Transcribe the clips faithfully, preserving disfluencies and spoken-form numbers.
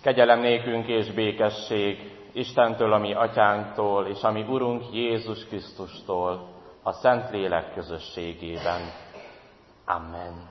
Kegyelem nékünk és békesség Istentől, a mi atyánktól, és a mi Urunk Jézus Krisztustól, a Szentlélek közösségében. Amen.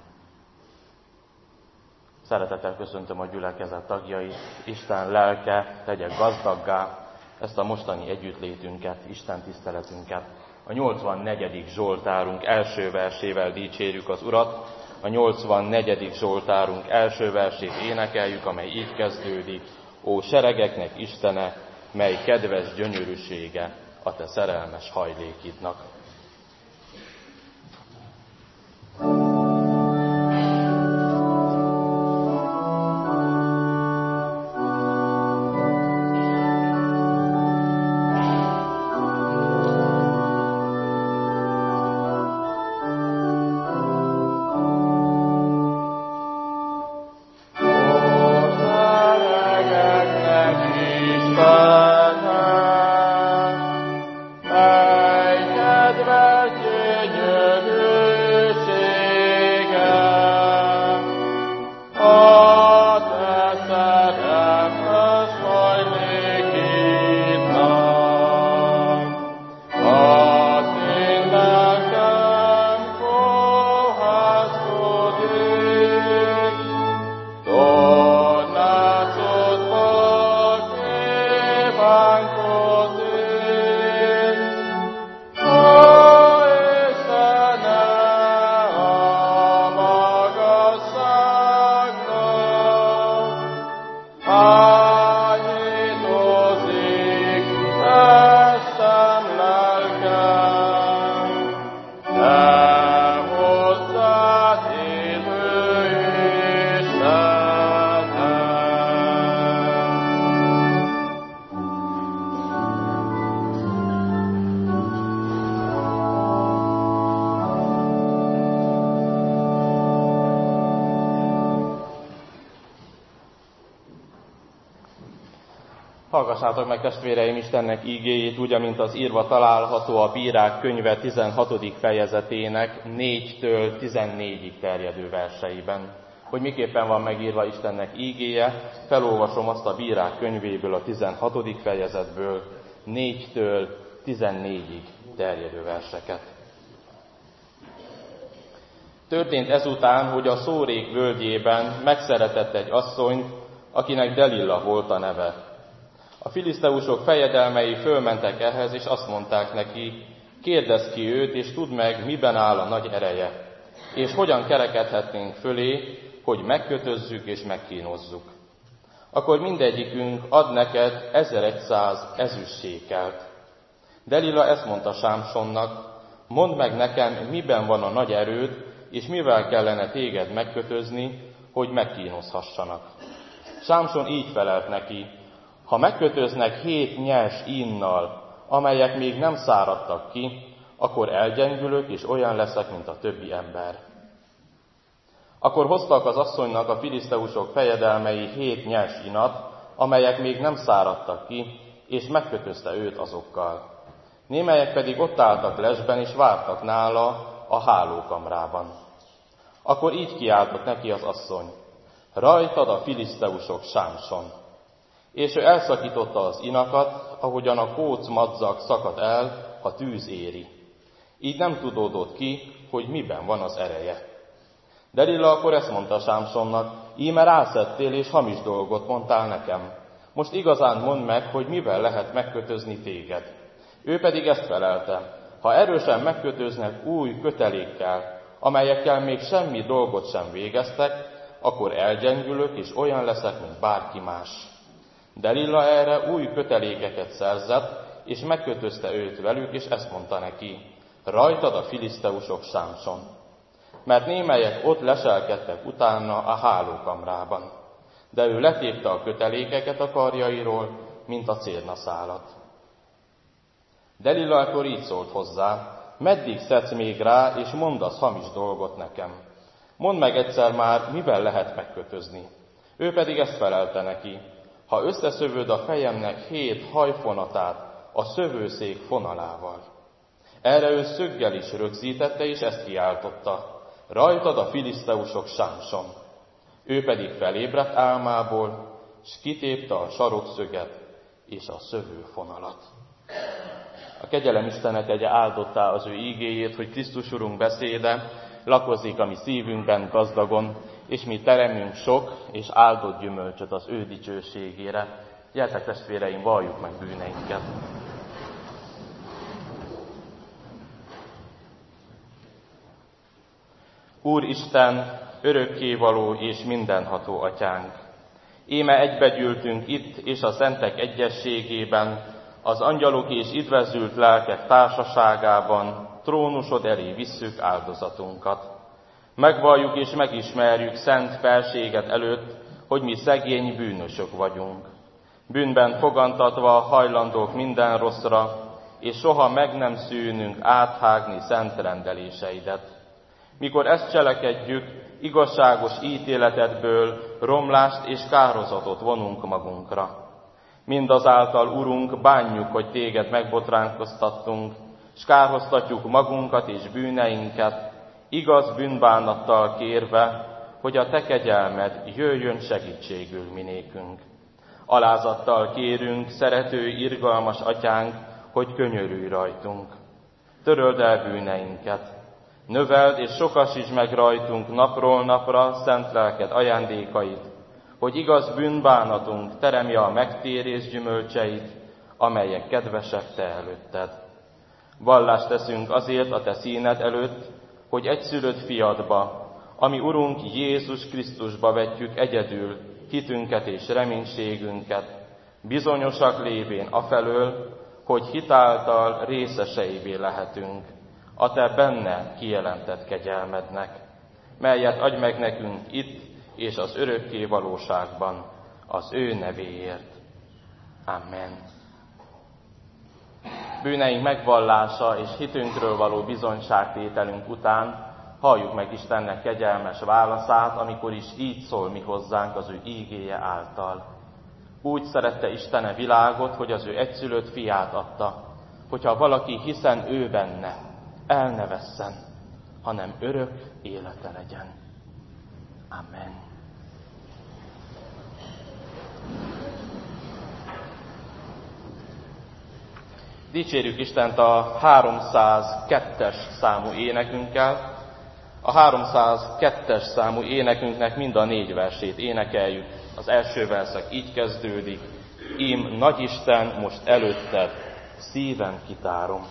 Szeretettel köszöntöm a gyülekezet tagjait, Isten lelke tegye gazdaggá ezt a mostani együttlétünket, Isten tiszteletünket. A nyolcvannegyedik Zsoltárunk első versével dicsérjük az Urat, a nyolcvannegyedik Zsoltárunk első versét énekeljük, amely így kezdődik: Ó seregeknek Istene, mely kedves gyönyörűsége a te szerelmes hajlékidnak. Hallgassátok meg, testvéreim, Istennek ígéjét, úgy, amint az írva található a Bírák könyve tizenhatodik fejezetének négytől tizennégyig terjedő verseiben. Hogy miképpen van megírva Istennek ígéje, felolvasom azt a Bírák könyvéből, a tizenhatodik fejezetből négytől tizennégyig terjedő verseket. Történt ezután, hogy a Szórék völgyében megszeretett egy asszonyt, akinek Delilla volt a neve. A filiszteusok fejedelmei fölmentek ehhez, és azt mondták neki: kérdezd ki őt, és tudd meg, miben áll a nagy ereje, és hogyan kerekedhetnénk fölé, hogy megkötözzük és megkínozzuk. Akkor mindegyikünk ad neked ezeregyszáz ezüstsékelt. Delila ezt mondta Sámsonnak: mondd meg nekem, miben van a nagy erőd, és mivel kellene téged megkötözni, hogy megkínozhassanak. Sámson így felelt neki: ha megkötöznek hét nyers ínnal, amelyek még nem száradtak ki, akkor elgyengülök, és olyan leszek, mint a többi ember. Akkor hoztak az asszonynak a filiszteusok fejedelmei hét nyers inat, amelyek még nem száradtak ki, és megkötözte őt azokkal. Némelyek pedig ott álltak lesben, és vártak nála a hálókamrában. Akkor így kiáltott neki az asszony: rajtad a filiszteusok, Sámson! És ő elszakította az inakat, ahogyan a kóc madzag szakad el, ha tűz éri. Így nem tudódott ki, hogy miben van az ereje. Delila akkor ezt mondta Sámsonnak: íme rászettél, és hamis dolgot mondtál nekem. Most igazán mondd meg, hogy mivel lehet megkötözni téged. Ő pedig ezt felelte: ha erősen megkötöznek új kötelékkel, amelyekkel még semmi dolgot sem végeztek, akkor elgyengülök, és olyan leszek, mint bárki más. Delila erre új kötelékeket szerzett, és megkötözte őt velük, és ezt mondta neki: rajtad a filiszteusok, Sámson! Mert némelyek ott leselkedtek utána a hálókamrában. De ő letépte a kötelékeket a karjairól, mint a cérnaszálat. Delila akkor így szólt hozzá: meddig szedsz még rá, és mondasz hamis dolgot nekem? Mondd meg egyszer már, mivel lehet megkötözni. Ő pedig ezt felelte neki: ha összeszövöd a fejemnek hét hajfonatát a szövőszék fonalával. Erre ő szöggel is rögzítette, és ezt kiáltotta: rajtad a filiszteusok, Sámson! Ő pedig felébredt álmából, s kitépte a sarokszöget és a szövőfonalat. A kegyelem Istene tegye áldottá az ő ígéjét, hogy Krisztus Urunk beszéde lakozik a mi szívünkben gazdagon, és mi teremünk sok és áldott gyümölcsöt az ő dicsőségére. Gyertek, testvéreim, valljuk meg bűneinket! Úristen, örökkévaló és mindenható atyánk! Íme egybegyűltünk itt és a szentek egyességében, az angyalok és üdvözült lelkek társaságában, trónusod elé visszük áldozatunkat. Megvalljuk és megismerjük szent felséged előtt, hogy mi szegény bűnösök vagyunk. Bűnben fogantatva hajlandók minden rosszra, és soha meg nem szűnünk áthágni szent rendeléseidet. Mikor ezt cselekedjük, igazságos ítéletedből romlást és kározatot vonunk magunkra. Mindazáltal, Urunk, bánjuk, hogy téged megbotránkoztattunk, s kárhoztatjuk magunkat és bűneinket, igaz bűnbánattal kérve, hogy a te kegyelmed jöjjön segítségül minékünk. Alázattal kérünk, szerető, irgalmas atyánk, hogy könyörülj rajtunk. Töröld el bűneinket, növeld és sokasítsd meg rajtunk napról napra szent lelked ajándékait, hogy igaz bűnbánatunk teremje a megtérés gyümölcseit, amelyek kedvesek te előtted. Vallást teszünk azért a te színed előtt, hogy egyszülött fiadba, ami Urunk Jézus Krisztusba vetjük egyedül hitünket és reménységünket, bizonyosak lévén afelől, hogy hitáltal részeseivé lehetünk a te benne kijelentett kegyelmednek, melyet adj meg nekünk itt és az örökké valóságban az ő nevéért. Amen. Bűneink megvallása és hitünkről való bizonyságtételünk után halljuk meg Istennek kegyelmes válaszát, amikor is így szól mi hozzánk az ő ígéje által. Úgy szerette Istene világot, hogy az ő egyszülött fiát adta, hogyha valaki hiszen ő benne, el ne vesszen, hanem örök élete legyen. Amen. Dicsérjük Istent a háromszázkettes számú énekünkkel. A háromszázkettes számú énekünknek mind a négy versét énekeljük. Az első verszak így kezdődik: Ím Nagyisten, most előtted szívem kitárom.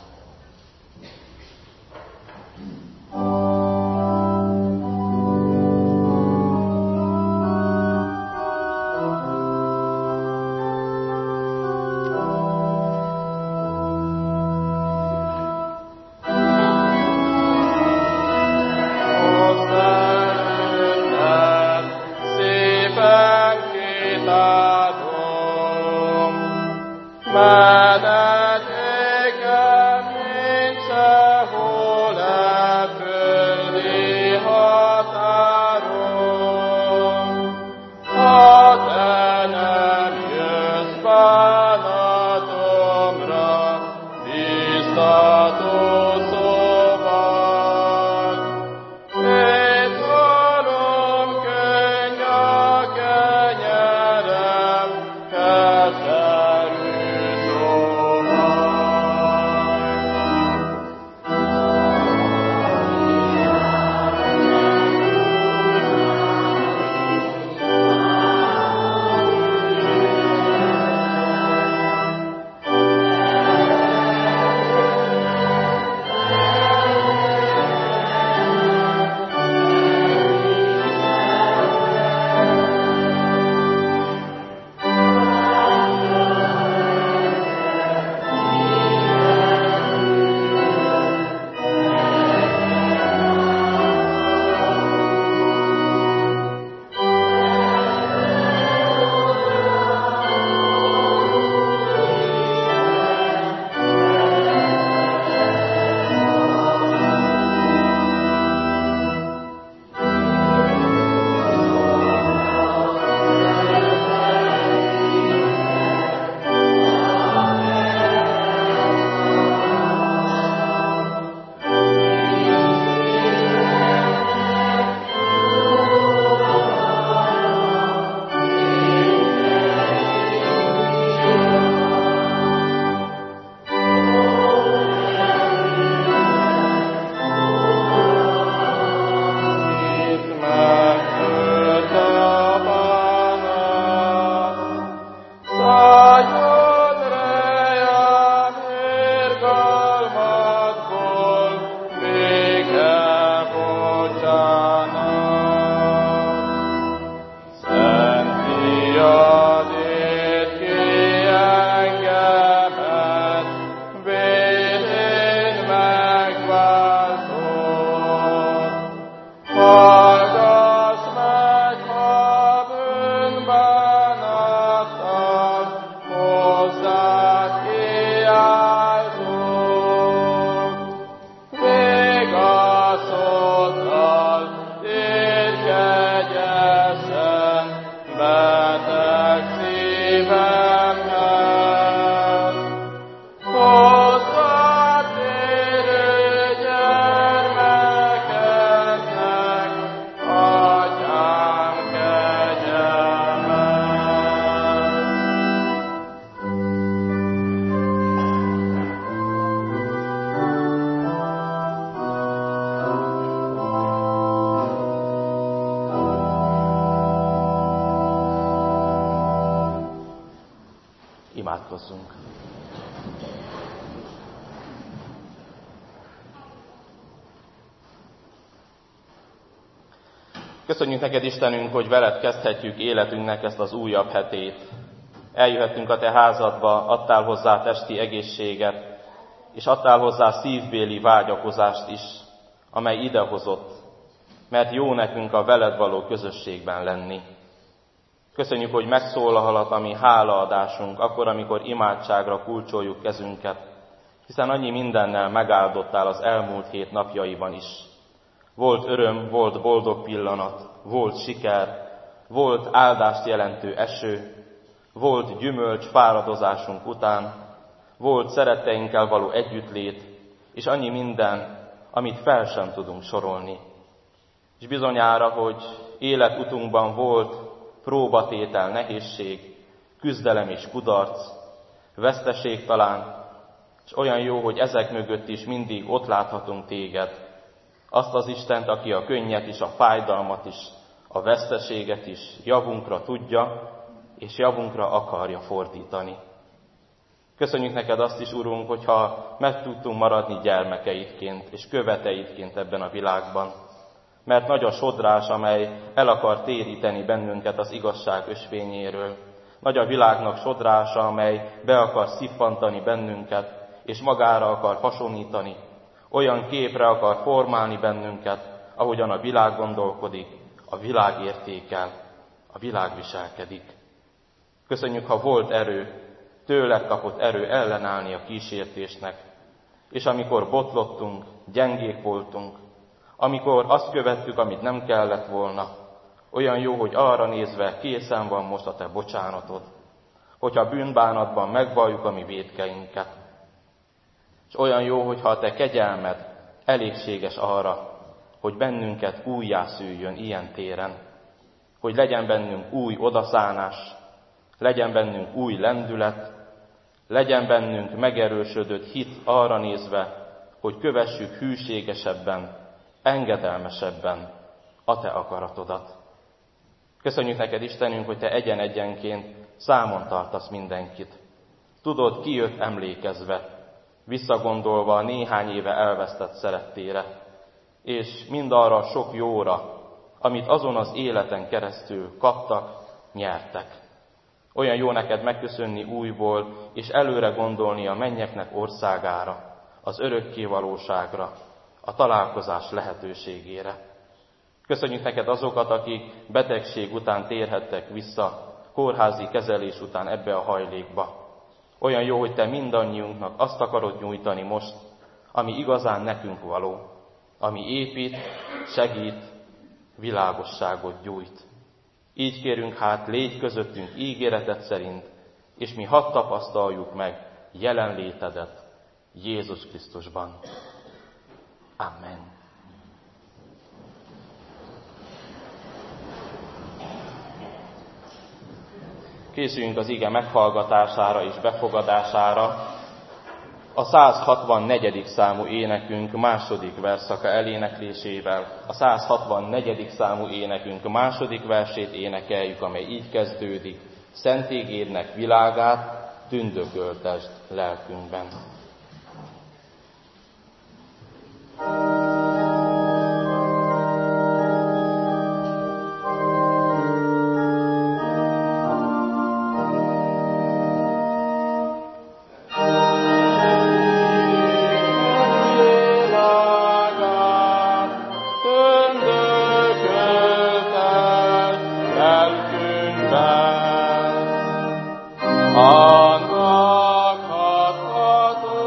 Keserű szó. beteg szívemhez, hozzátérő gyermekednek adjám kegyelmet. Imádkozzunk! Köszönjük neked, Istenünk, hogy veled kezdhetjük életünknek ezt az újabb hetét. Eljöhettünk a te házadba, adtál hozzá testi egészséget, és adtál hozzá szívbéli vágyakozást is, amely idehozott, mert jó nekünk a veled való közösségben lenni. Köszönjük, hogy megszólalhat a mi hálaadásunk, akkor, amikor imádságra kulcsoljuk kezünket, hiszen annyi mindennel megáldottál az elmúlt hét napjaiban is. Volt öröm, volt boldog pillanat, volt siker, volt áldást jelentő eső, volt gyümölcs fáradozásunk után, volt szeretteinkkel való együttlét, és annyi minden, amit fel sem tudunk sorolni. És bizonyára, hogy életutunkban volt próbatétel, nehézség, küzdelem és kudarc, veszteség talán, és olyan jó, hogy ezek mögött is mindig ott láthatunk téged, azt az Istent, aki a könnyet is, a fájdalmat is, a veszteséget is javunkra tudja, és javunkra akarja fordítani. Köszönjük neked azt is, Urunk, hogyha meg tudtunk maradni gyermekeidként és követeidként ebben a világban, mert nagy a sodrás, amely el akar téríteni bennünket az igazság ösvényéről. Nagy a világnak sodrása, amely be akar szippantani bennünket, és magára akar hasonlítani, olyan képre akar formálni bennünket, ahogyan a világ gondolkodik, a világ értékel, a világ viselkedik. Köszönjük, ha volt erő, tőled kapott erő ellenállni a kísértésnek, és amikor botlottunk, gyengék voltunk, amikor azt követtük, amit nem kellett volna, olyan jó, hogy arra nézve készen van most a te bocsánatod, hogyha bűnbánatban megvalljuk a mi vétkeinket. És olyan jó, hogyha a te kegyelmed elégséges arra, hogy bennünket újjászüljön ilyen téren, hogy legyen bennünk új odaszánás, legyen bennünk új lendület, legyen bennünk megerősödött hit arra nézve, hogy kövessük hűségesebben, engedelmesebben a te akaratodat. Köszönjük neked, Istenünk, hogy te egyen-egyenként számon tartasz mindenkit. Tudod, ki jött emlékezve, visszagondolva a néhány éve elvesztett szerettére, és mindarra a sok jóra, amit azon az életen keresztül kaptak, nyertek. Olyan jó neked megköszönni újból, és előre gondolni a mennyeknek országára, az örökké valóságra, a találkozás lehetőségére. Köszönjük neked azokat, akik betegség után térhettek vissza, kórházi kezelés után ebbe a hajlékba. Olyan jó, hogy te mindannyiunknak azt akarod nyújtani most, ami igazán nekünk való, ami épít, segít, világosságot gyújt. Így kérünk hát, légy közöttünk ígéreted szerint, és mi hadd tapasztaljuk meg jelenlétedet Jézus Krisztusban. Amen. Készüljünk az ige meghallgatására és befogadására. A száz hatvannegyedik számú énekünk második verszaka eléneklésével, a száz hatvannegyedik számú énekünk második versét énekeljük, amely így kezdődik: Szent ígédnek világát tündököltesd lelkünkben. Annak adhatod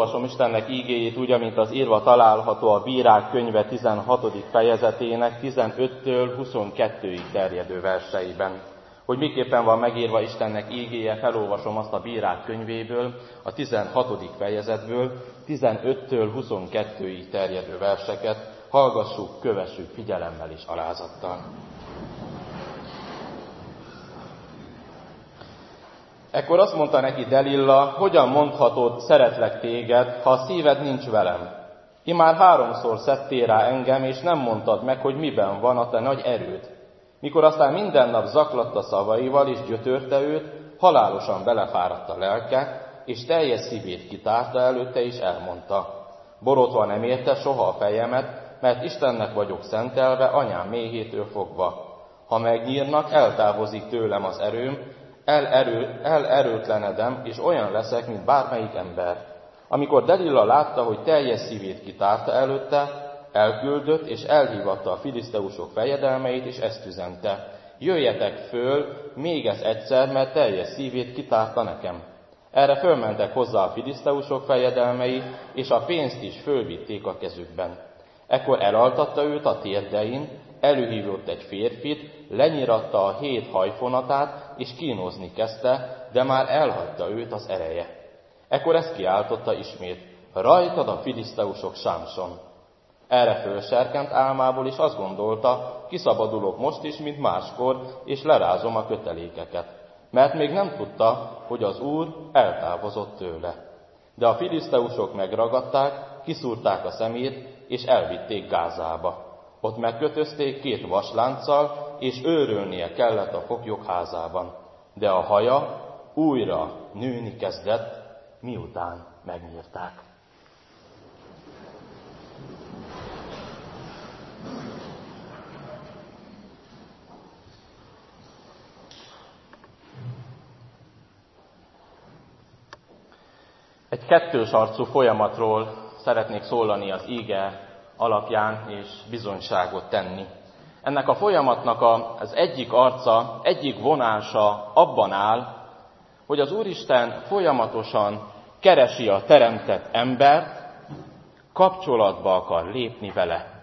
Felolvasom Istennek ígéjét úgy, amint az írva található a Bírák könyve tizenhatodik fejezetének tizenöttől huszonkettőig terjedő verseiben. Hogy miképpen van megírva Istennek ígéje, felolvasom azt a Bírák könyvéből, a tizenhatodik fejezetből, tizenöttől huszonkettőig terjedő verseket. Hallgassuk, kövessük figyelemmel és alázattal. Ekkor azt mondta neki Delilla, hogyan mondhatod, szeretlek téged, ha a szíved nincs velem? Immár háromszor szedtél rá engem, és nem mondtad meg, hogy miben van a te nagy erőd. Mikor aztán minden nap zaklatta szavaival, és gyötörte őt, halálosan belefáradt a lelke, és teljes szívét kitárta előtte, és elmondta. Borotva nem érte soha a fejemet, mert Istennek vagyok szentelve, anyám méhétől fogva. Ha megnyírnak, eltávozik tőlem az erőm, elerő, elerőtlenedem, és olyan leszek, mint bármelyik ember. Amikor Delilla látta, hogy teljes szívét kitárta előtte, elküldött, és elhívatta a filiszteusok fejedelmeit, és ezt üzente. Jöjjetek föl, még ez egyszer, mert teljes szívét kitárta nekem. Erre fölmentek hozzá a filiszteusok fejedelmei, és a pénzt is fölvitték a kezükben. Ekkor elaltatta őt a térdein, előhívott egy férfit, lenyiratta a hét hajfonatát, és kínozni kezdte, de már elhagyta őt az ereje. Ekkor ezt kiáltotta ismét, rajtad a filiszteusok, Sámson. Erre fölserkent álmából, és azt gondolta, kiszabadulok most is, mint máskor, és lerázom a kötelékeket. Mert még nem tudta, hogy az Úr eltávozott tőle. De a filiszteusok megragadták, kiszúrták a szemét, és elvitték Gázába. Ott megkötözték két vaslánccal, és őrölnie kellett a foglyok házában. De a haja újra nőni kezdett, miután megnyírták. Egy kettős arcú folyamatról szeretnék szólani az íge alapján, és bizonyságot tenni. Ennek a folyamatnak az egyik arca, egyik vonása abban áll, hogy az Úristen folyamatosan keresi a teremtett embert, kapcsolatba akar lépni vele.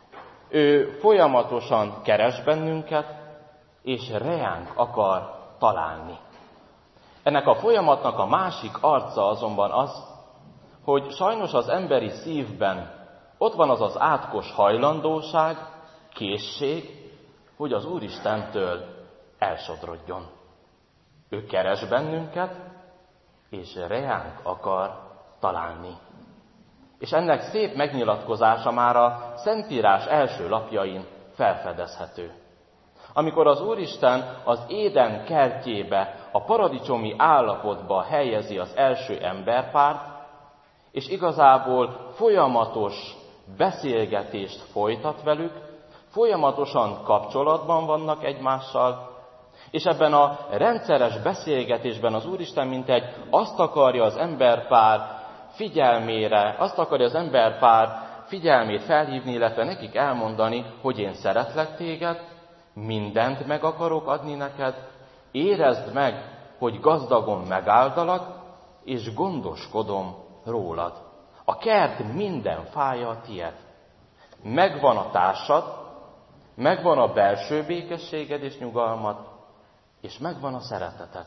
Ő folyamatosan keres bennünket, és reánk akar találni. Ennek a folyamatnak a másik arca azonban az, hogy sajnos az emberi szívben ott van az az átkos hajlandóság, készség, hogy az Úristentől elsodrodjon. Ő keres bennünket, és reánk akar találni. És ennek szép megnyilatkozása már a Szentírás első lapjain felfedezhető. Amikor az Úristen az Éden kertjébe, a paradicsomi állapotba helyezi az első emberpárt, és igazából folyamatos beszélgetést folytat velük, folyamatosan kapcsolatban vannak egymással, és ebben a rendszeres beszélgetésben az Úristen mintegy azt akarja az emberpár figyelmére, azt akarja az emberpár figyelmét felhívni, illetve nekik elmondani, hogy én szeretlek téged, mindent meg akarok adni neked, érezd meg, hogy gazdagon megáldalak, és gondoskodom rólad. A kert minden fája a tied. Megvan a társad, megvan a belső békességed és nyugalmad, és megvan a szereteted.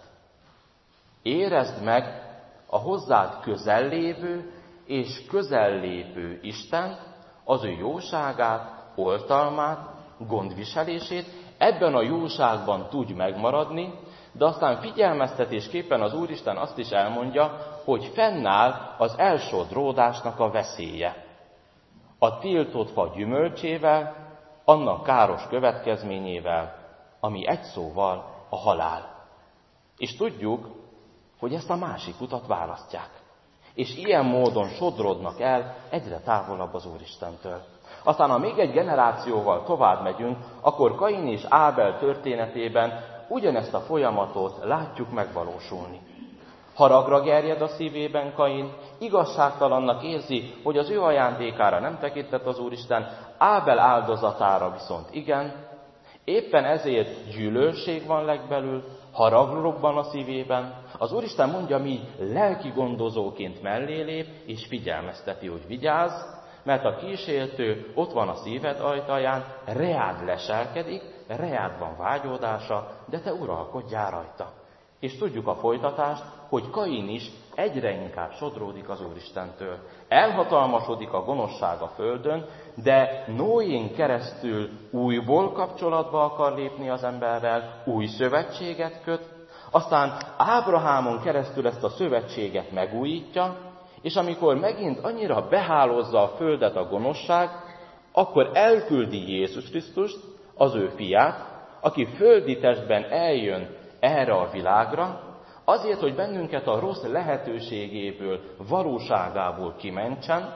Érezd meg a hozzád közellévő és közellépő Istent, az ő jóságát, oltalmát, gondviselését, ebben a jóságban tudj megmaradni, de aztán figyelmeztetésképpen az Úristen azt is elmondja, hogy fennáll az elsodródásnak a veszélye. A tiltott fa gyümölcsével, annak káros következményével, ami egy szóval a halál. És tudjuk, hogy ezt a másik utat választják. És ilyen módon sodrodnak el egyre távolabb az Úristentől. Aztán, ha még egy generációval tovább megyünk, akkor Kain és Ábel történetében ugyanezt a folyamatot látjuk megvalósulni. Haragra gerjed a szívében Kain, igazságtalannak érzi, hogy az ő ajándékára nem tekintett az Úristen, Ábel áldozatára viszont igen, éppen ezért gyűlölség van legbelül, harag robban a szívében, az Úristen mondja, mi lelki gondozóként mellé lép, és figyelmezteti, hogy vigyázz, mert a kísértő ott van a szíved ajtaján, reád leselkedik, reád van vágyódása, de te uralkodjál rajta. És tudjuk a folytatást, hogy Kain is egyre inkább sodródik az Úristentől. Elhatalmasodik a gonoszság a földön, de Noén keresztül újból kapcsolatba akar lépni az emberrel, új szövetséget köt, aztán Ábrahámon keresztül ezt a szövetséget megújítja, és amikor megint annyira behálózza a földet a gonoszság, akkor elküldi Jézus Krisztust, az ő fiát, aki földi testben eljön erre a világra, azért, hogy bennünket a rossz lehetőségéből, valóságából kimentsen,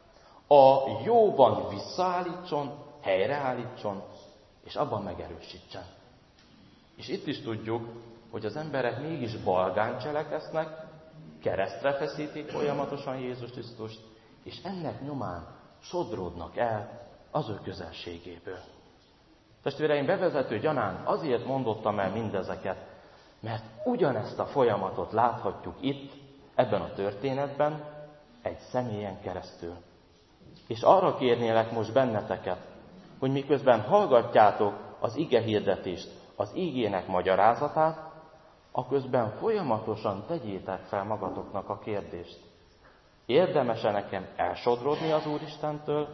a jóban visszaállítson, helyreállítson, és abban megerősítsen. És itt is tudjuk, hogy az emberek mégis balgán cseleksznek, keresztre feszítik folyamatosan Jézus Krisztust, és ennek nyomán sodródnak el az ő közelségéből. Testvéreim, bevezető gyanán azért mondottam el mindezeket, mert ugyanezt a folyamatot láthatjuk itt, ebben a történetben, egy személyen keresztül. És arra kérnélek most benneteket, hogy miközben hallgatjátok az ige hirdetést, az igének magyarázatát, aközben folyamatosan tegyétek fel magatoknak a kérdést. Érdemes-e nekem elsodrodni az Úristentől?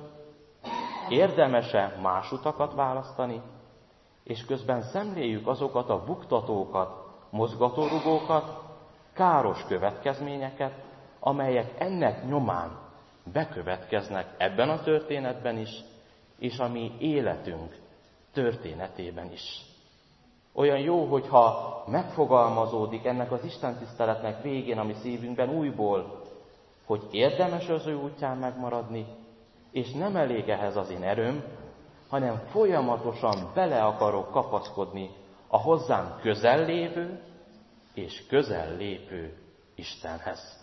Érdemes-e más utakat választani? És közben szemléljük azokat a buktatókat, mozgatórugókat, káros következményeket, amelyek ennek nyomán bekövetkeznek ebben a történetben is, és a mi életünk történetében is. Olyan jó, hogyha megfogalmazódik ennek az istentiszteletnek végén a mi szívünkben újból, hogy érdemes az ő útján megmaradni, és nem elég ehhez az én erőm, hanem folyamatosan bele akarok kapaszkodni a hozzánk közel lévő és közel lépő Istenhez.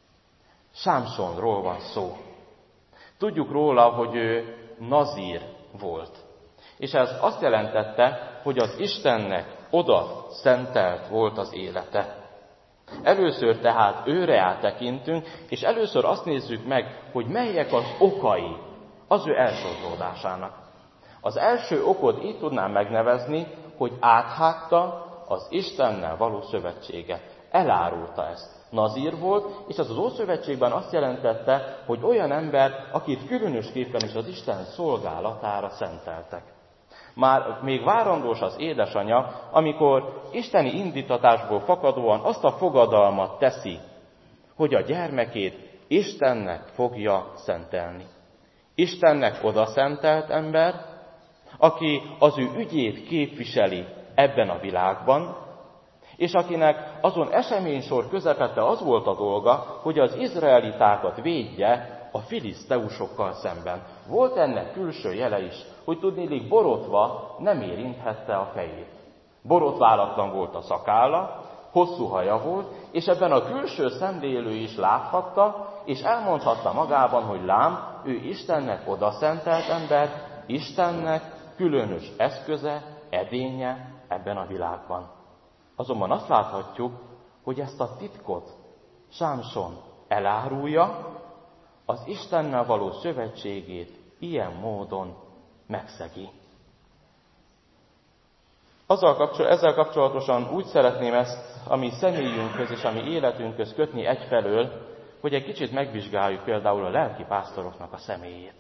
Sámsonról van szó. Tudjuk róla, hogy ő nazír volt. És ez azt jelentette, hogy az Istennek oda szentelt volt az élete. Először tehát őre áttekintünk, és először azt nézzük meg, hogy melyek az okai az ő elsodródásának. Az első okot így tudnám megnevezni, hogy áthágta az Istennel való szövetséget. Elárulta ezt. Nazír volt, és az az Ószövetségben azt jelentette, hogy olyan ember, akit különösképpen is az Isten szolgálatára szenteltek. Már még várandós az édesanyja, amikor isteni indítatásból fakadóan azt a fogadalmat teszi, hogy a gyermekét Istennek fogja szentelni. Istennek oda szentelt ember, aki az ő ügyét képviseli ebben a világban, és akinek azon eseménysor közepette az volt a dolga, hogy az izraelitákat védje a filiszteusokkal szemben. Volt ennek külső jele is, hogy tudniillik borotva nem érinthette a fejét. Borotválatlan volt a szakálla, hosszú haja volt, és ebben a külső szemlélő is láthatta, és elmondhatta magában, hogy lám, ő Istennek odaszentelt ember, Istennek különös eszköze, edénye ebben a világban. Azonban azt láthatjuk, hogy ezt a titkot Sámson elárulja, az Istennel való szövetségét ilyen módon megszegi. Azzal kapcsol- ezzel kapcsolatosan úgy szeretném ezt a mi személyünkhöz és a mi életünkhöz kötni egyfelől, hogy egy kicsit megvizsgáljuk például a lelki pásztoroknak a személyét.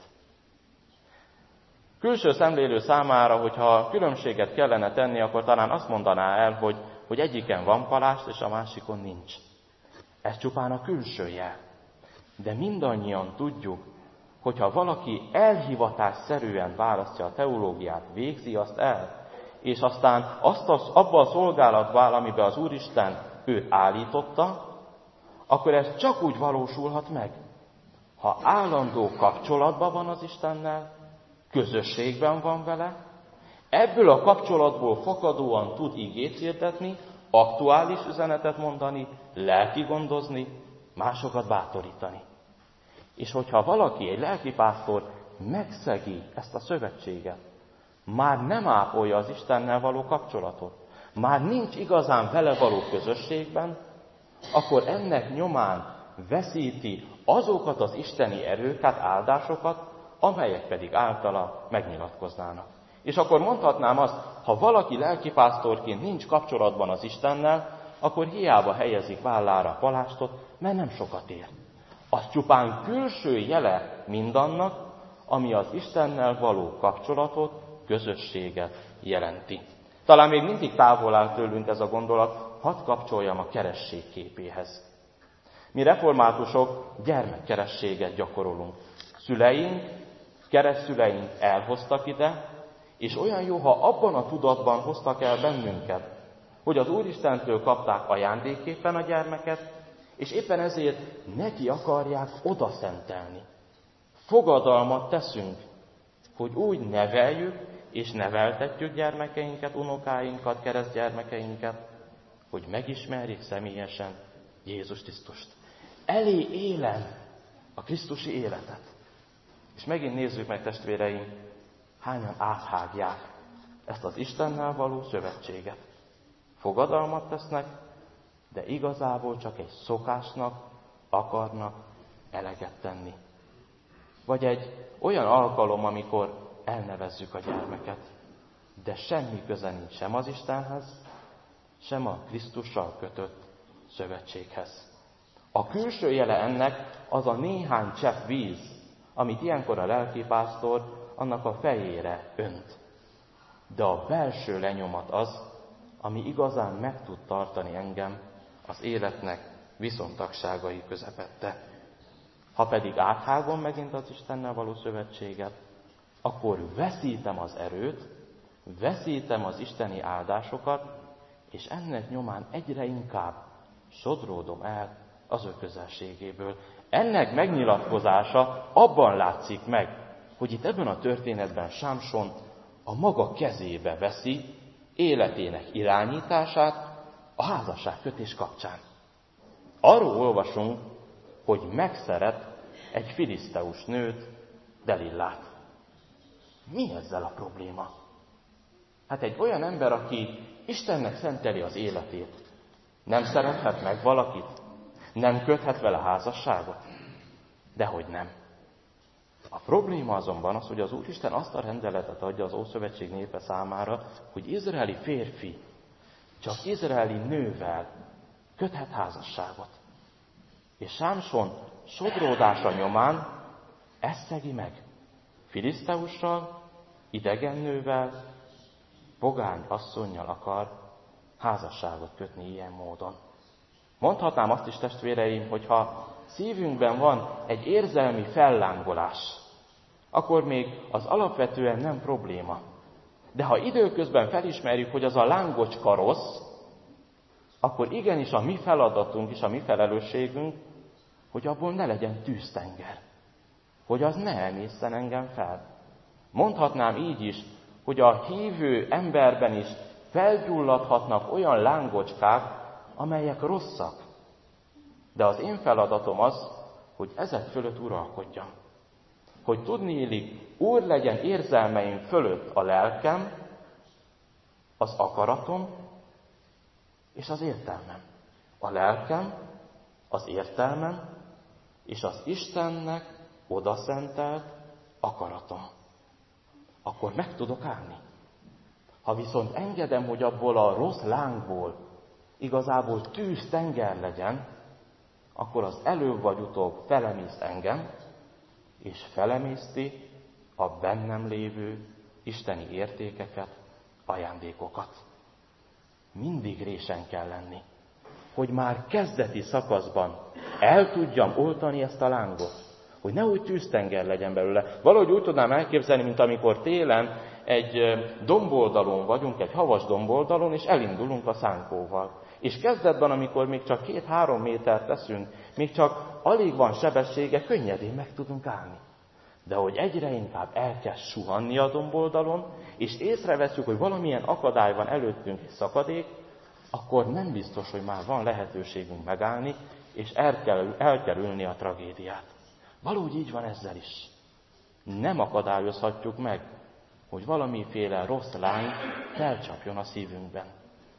Külső szemlélő számára, hogyha különbséget kellene tenni, akkor talán azt mondaná el, hogy, hogy egyiken van palást, és a másikon nincs. Ez csupán a külső jel. De mindannyian tudjuk, hogyha valaki elhivatásszerűen választja a teológiát, végzi azt el, és aztán azt az, abba a szolgálatba áll, amiben az Úristen őt állította, akkor ez csak úgy valósulhat meg, ha állandó kapcsolatban van az Istennel, közösségben van vele, ebből a kapcsolatból fakadóan tud igét hirdetni, aktuális üzenetet mondani, lelki gondozni, másokat bátorítani. És hogyha valaki, egy lelkipásztor megszegi ezt a szövetséget, már nem ápolja az Istennel való kapcsolatot, már nincs igazán vele való közösségben, akkor ennek nyomán veszíti azokat az isteni erőket, áldásokat, amelyek pedig általa megnyilatkoznának. És akkor mondhatnám azt, ha valaki lelkipásztorként nincs kapcsolatban az Istennel, akkor hiába helyezik vállára a palástot, mert nem sokat ér. Az csupán külső jele mindannak, ami az Istennel való kapcsolatot, közösséget jelenti. Talán még mindig távol áll tőlünk ez a gondolat, hadd kapcsoljam a keresség képéhez. Mi reformátusok gyermekkerességet gyakorolunk. Szüleink, keresztszüleink elhoztak ide, és olyan jó, ha abban a tudatban hoztak el bennünket, hogy az Úristentől kapták ajándékképpen a gyermeket, és éppen ezért neki akarják odaszentelni. Fogadalmat teszünk, hogy úgy neveljük és neveltetjük gyermekeinket, unokáinkat, keresztgyermekeinket, hogy megismerjék személyesen Jézus Krisztust. Elé élem a krisztusi életet. És megint nézzük meg, testvéreim, hányan áthágják ezt az Istennel való szövetséget. Fogadalmat tesznek, de igazából csak egy szokásnak akarnak eleget tenni. Vagy egy olyan alkalom, amikor elnevezzük a gyermeket, de semmi köze nincs sem az Istenhez, sem a Krisztussal kötött szövetséghez. A külső jele ennek az a néhány csepp víz, amit ilyenkor a lelkipásztor annak a fejére önt. De a belső lenyomat az, ami igazán meg tud tartani engem az életnek viszontagságai közepette. Ha pedig áthágom megint az Istennel való szövetséget, akkor veszítem az erőt, veszítem az isteni áldásokat, és ennek nyomán egyre inkább sodródom el az ő közelségéből. Ennek megnyilatkozása abban látszik meg, hogy itt ebben a történetben Sámson a maga kezébe veszi életének irányítását a házasságkötés kapcsán. Arról olvasunk, hogy megszeret egy filiszteus nőt, Delillát. Mi ezzel a probléma? Hát egy olyan ember, aki Istennek szenteli az életét, nem szerethet meg valakit? Nem köthet vele házasságot? Dehogy nem. A probléma azonban az, hogy az Úristen azt a rendeletet adja az Ószövetség népe számára, hogy izraeli férfi csak izraeli nővel köthet házasságot. És Sámson sodródása nyomán ezt szegi meg. Filiszteussal, idegen nővel, pogány asszonnyal akar házasságot kötni ilyen módon. Mondhatnám azt is, testvéreim, hogy ha szívünkben van egy érzelmi fellángolás, akkor még az alapvetően nem probléma. De ha időközben felismerjük, hogy az a lángocska rossz, akkor igenis a mi feladatunk és a mi felelősségünk, hogy abból ne legyen tűztenger. Hogy az ne emészen engem fel. Mondhatnám így is, hogy a hívő emberben is felgyulladhatnak olyan lángocskák, amelyek rosszak. De az én feladatom az, hogy ezek fölött uralkodjam. Hogy tudniillik, Úr legyen érzelmeim fölött a lelkem, az akaratom és az értelmem. A lelkem, az értelmem és az Istennek odaszentelt akaratom. Akkor meg tudok állni. Ha viszont engedem, hogy abból a rossz lángból igazából tűztenger legyen, akkor az előbb vagy utóbb felemészt engem, és felemészti a bennem lévő isteni értékeket, ajándékokat. Mindig résen kell lenni, hogy már kezdeti szakaszban el tudjam oltani ezt a lángot, hogy nehogy tűztenger legyen belőle. Valahogy úgy tudnám elképzelni, mint amikor télen egy domboldalon vagyunk, egy havas domboldalon, és elindulunk a szánkóval. És kezdetben, amikor még csak két-három métert teszünk, még csak alig van sebessége, könnyedén meg tudunk állni. De hogy egyre inkább elkezd suhanni a domboldalon, és észreveszünk, hogy valamilyen akadály van előttünk, egy szakadék, akkor nem biztos, hogy már van lehetőségünk megállni, és elkerülni a tragédiát. Valahogy így van ezzel is. Nem akadályozhatjuk meg, hogy valamiféle rossz lány felcsapjon a szívünkben.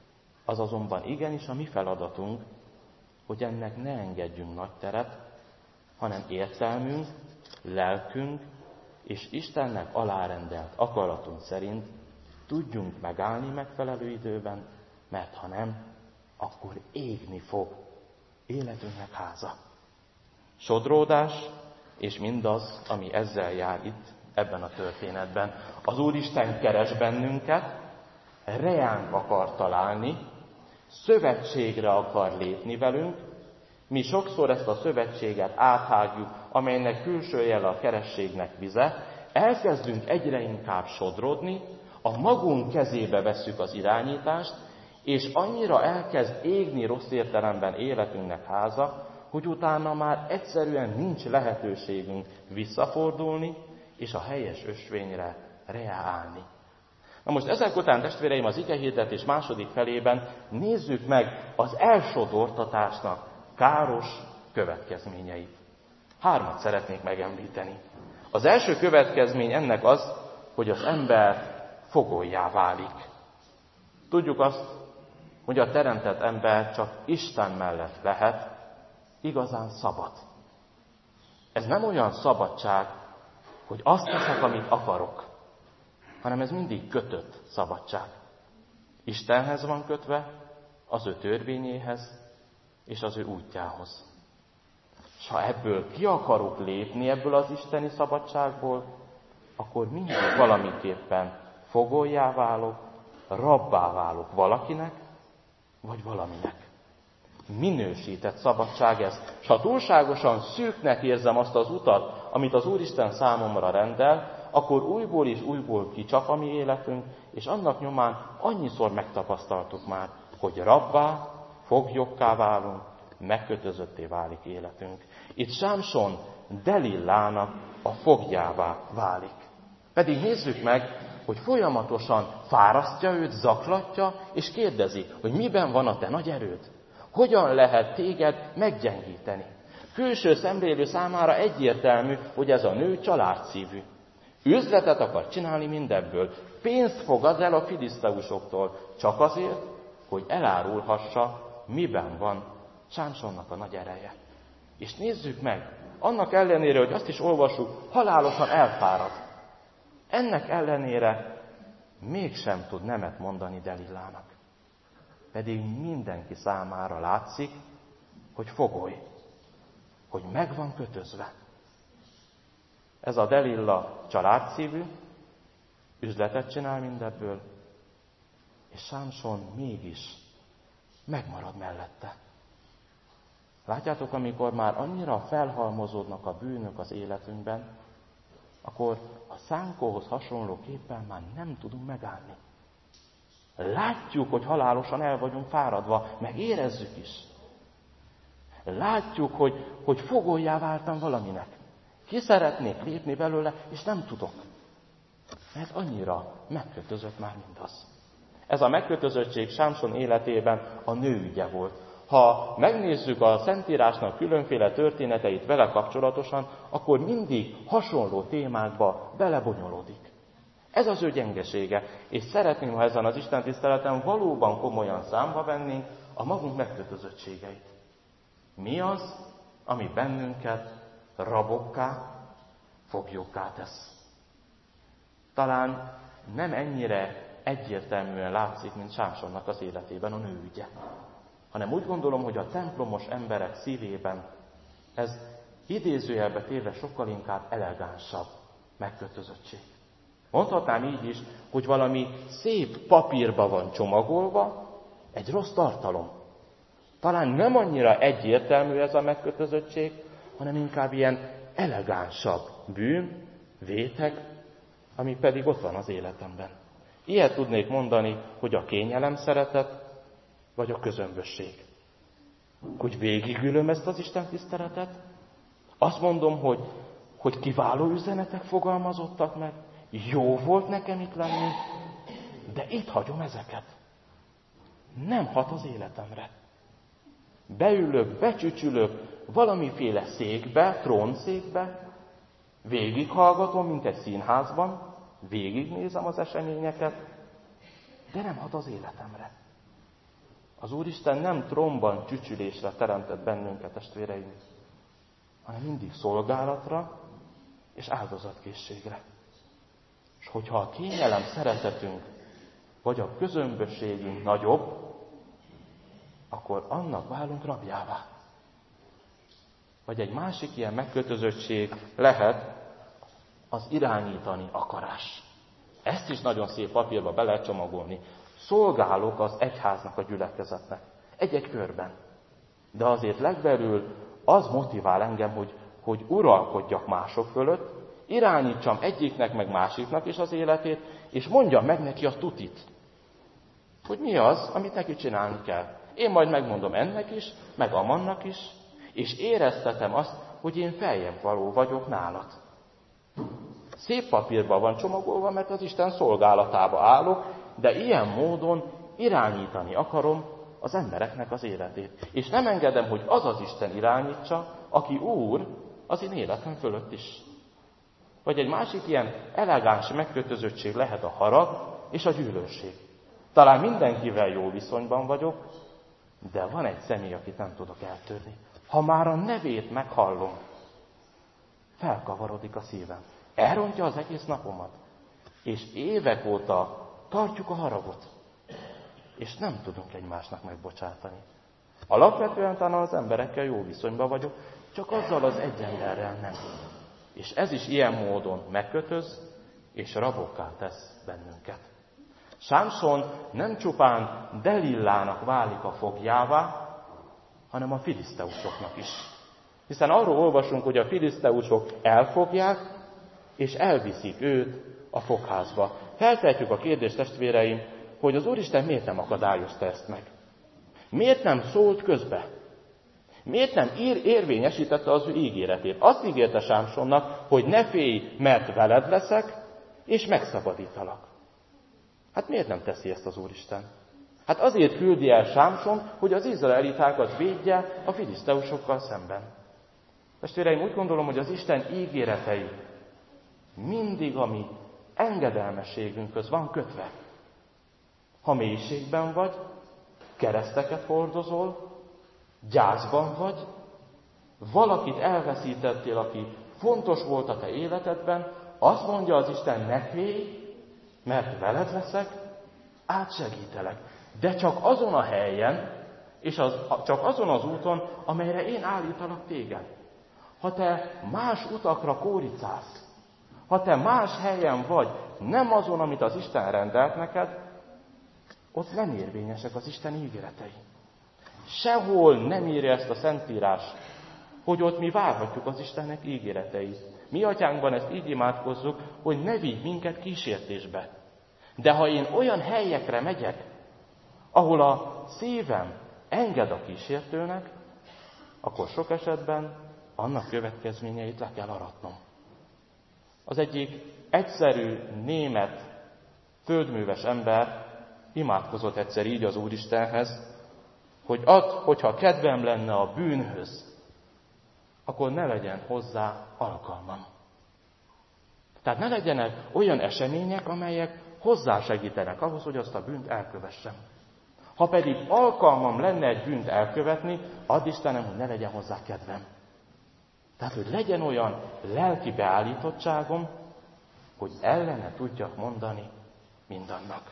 Az azonban igenis a mi feladatunk, hogy ennek ne engedjünk nagy teret, hanem értelmünk, lelkünk és Istennek alárendelt akaratunk szerint tudjunk megállni megfelelő időben, mert ha nem, akkor égni fog életünknek háza. Sodródás és mindaz, ami ezzel jár itt, ebben a történetben. Az Úristen keres bennünket, reánk akar találni, szövetségre akar lépni velünk, mi sokszor ezt a szövetséget áthágjuk, amelynek külső jele a kerességnek vize, elkezdünk egyre inkább sodrodni, a magunk kezébe vesszük az irányítást, és annyira elkezd égni rossz értelemben életünknek háza, hogy utána már egyszerűen nincs lehetőségünk visszafordulni, és a helyes ösvényre reállni. Na most ezek után, testvéreim, az igehirdetés második felében nézzük meg az elsodortatásnak káros következményeit. Hármat szeretnék megemlíteni. Az első következmény ennek az, hogy az ember fogollyá válik. Tudjuk azt, hogy a teremtett ember csak Isten mellett lehet igazán szabad. Ez nem olyan szabadság, hogy azt teszek, amit akarok, hanem ez mindig kötött szabadság. Istenhez van kötve, az ő törvényéhez és az ő útjához. És ha ebből ki akarok lépni, ebből az isteni szabadságból, akkor mindig valamiképpen fogollyá válok, rabbá válok valakinek, vagy valaminek. Minősített szabadság ez. És ha túlságosan szűknek érzem azt az utat, amit az Úristen számomra rendel, akkor újból és újból kicsap a mi életünk, és annak nyomán annyiszor megtapasztaltuk már, hogy rabbá, foglyokká válunk, megkötözötté válik életünk. Itt Sámson Delillának a foglyává válik. Pedig nézzük meg, hogy folyamatosan fárasztja őt, zaklatja, és kérdezi, hogy miben van a te nagy erőd? Hogyan lehet téged meggyengíteni? Külső szemlélő számára egyértelmű, hogy ez a nő családszívű. Üzletet akar csinálni mindebből. Pénzt fogad el a filiszteusoktól, csak azért, hogy elárulhassa, miben van Sámsonnak a nagy ereje. És nézzük meg, annak ellenére, hogy azt is olvasjuk, halálosan elfárad. Ennek ellenére mégsem tud nemet mondani Delillának. Pedig mindenki számára látszik, hogy fogoly, hogy meg van kötözve. Ez a Delilla családszívű, üzletet csinál mindebből, és Sámson mégis megmarad mellette. Látjátok, amikor már annyira felhalmozódnak a bűnök az életünkben, akkor a szánkóhoz hasonlóképpen már nem tudunk megállni. Látjuk, hogy halálosan el vagyunk fáradva, meg érezzük is. Látjuk, hogy, hogy fogollyá váltam valaminek. Ki szeretnék lépni belőle, és nem tudok. Mert annyira megkötözött már mindaz. Ez a megkötözöttség Sámson életében a nő ügye volt. Ha megnézzük a Szentírásnak különféle történeteit vele kapcsolatosan, akkor mindig hasonló témákba belebonyolódik. Ez az ő gyengesége, és szeretném, ha ezen az Isten tiszteleten valóban komolyan számba vennénk a magunk megkötözöttségeit. Mi az, ami bennünket rabokká, foglyokká tesz? Talán nem ennyire egyértelműen látszik, mint Sámsonnak az életében a nő ügye, hanem úgy gondolom, hogy a templomos emberek szívében ez idézőjelbe téve sokkal inkább elegánsabb megkötözöttség. Mondhatnám így is, hogy valami szép papírba van csomagolva, egy rossz tartalom. Talán nem annyira egyértelmű ez a megkötözöttség, hanem inkább ilyen elegánsabb bűn, vétek, ami pedig ott van az életemben. Ilyet tudnék mondani, hogy a kényelem szeretet, vagy a közömbösség. Hogy végigülöm ezt az Isten tiszteletet, azt mondom, hogy, hogy kiváló üzenetek fogalmazottak meg, jó volt nekem itt lenni, de itt hagyom ezeket. Nem hat az életemre. Beülök, becsücsülök valamiféle székbe, trónszékbe, végighallgatom, mint egy színházban, végignézem az eseményeket, de nem hat az életemre. Az Úristen nem tromban csücsülésre teremtett bennünket, testvéreim, hanem mindig szolgálatra és áldozatkészségre. És hogyha a kényelem szeretetünk, vagy a közömbösségünk nagyobb, akkor annak válunk rabjává. Vagy egy másik ilyen megkötözöttség lehet az irányítani akarás. Ezt is nagyon szép papírba be lehet csomagolni. Szolgálok az egyháznak, a gyülekezetnek. Egy-egy körben. De azért legbelül az motivál engem, hogy, hogy uralkodjak mások fölött, irányítsam egyiknek meg másiknak is az életét, és mondjam meg neki a tutit. Hogy mi az, amit neki csinálni kell. Én majd megmondom ennek is, meg amannak is, és éreztetem azt, hogy én feljebb való vagyok nálad. Szép papírban van csomagolva, mert az Isten szolgálatába állok, de ilyen módon irányítani akarom az embereknek az életét. És nem engedem, hogy az az Isten irányítsa, aki Úr az én életem fölött is. Vagy egy másik ilyen elegáns megkötözöttség lehet a harag és a gyűlölség. Talán mindenkivel jó viszonyban vagyok, de van egy személy, akit nem tudok eltörni. Ha már a nevét meghallom, felkavarodik a szívem. Elrontja az egész napomat. És évek óta tartjuk a haragot. És nem tudunk egymásnak megbocsátani. Alapvetően talán az emberekkel jó viszonyban vagyok, csak azzal az egy emberrel nem. És ez is ilyen módon megkötöz, és rabokká tesz bennünket. Sámson nem csupán Delillának válik a foglyává, hanem a filiszteusoknak is. Hiszen arról olvasunk, hogy a filiszteusok elfogják, és elviszik őt a fogházba. Feltehetjük a kérdést, testvéreim, hogy az Úristen miért nem akadályozta ezt meg? Miért nem szólt közbe? Miért nem ír, érvényesítette az ő ígéretét? Azt ígérte Sámsonnak, hogy ne félj, mert veled leszek, és megszabadítalak. Hát miért nem teszi ezt az Úristen? Hát azért küldi el Sámson, hogy az izraelitákat védje a filiszteusokkal szemben. Testvéreim, úgy gondolom, hogy az Isten ígéretei mindig a mi engedelmességünkhöz van kötve. Ha mélységben vagy, kereszteket hordozol, gyászban vagy, valakit elveszítettél, aki fontos volt a te életedben, azt mondja az Isten, ne félj, mert veled leszek, átsegítelek. De csak azon a helyen, és az, csak azon az úton, amelyre én állítalak téged. Ha te más utakra kóricálsz, ha te más helyen vagy, nem azon, amit az Isten rendelt neked, ott nem érvényesek az Isten ígéretei. Sehol nem írja ezt a Szentírás, hogy ott mi várhatjuk az Istennek ígéreteit. Mi atyánkban ezt így imádkozzuk, hogy ne vigy minket kísértésbe. De ha én olyan helyekre megyek, ahol a szívem enged a kísértőnek, akkor sok esetben annak következményeit le kell aratnom. Az egyik egyszerű német földműves ember imádkozott egyszer így az Úristenhez, hogy add, hogyha kedvem lenne a bűnhöz, akkor ne legyen hozzá alkalmam. Tehát ne legyenek olyan események, amelyek hozzásegítenek ahhoz, hogy azt a bűnt elkövessem. Ha pedig alkalmam lenne egy bűnt elkövetni, add Istenem, hogy ne legyen hozzá kedvem. Tehát, hogy legyen olyan lelki beállítottságom, hogy ellene tudjak mondani mindannak.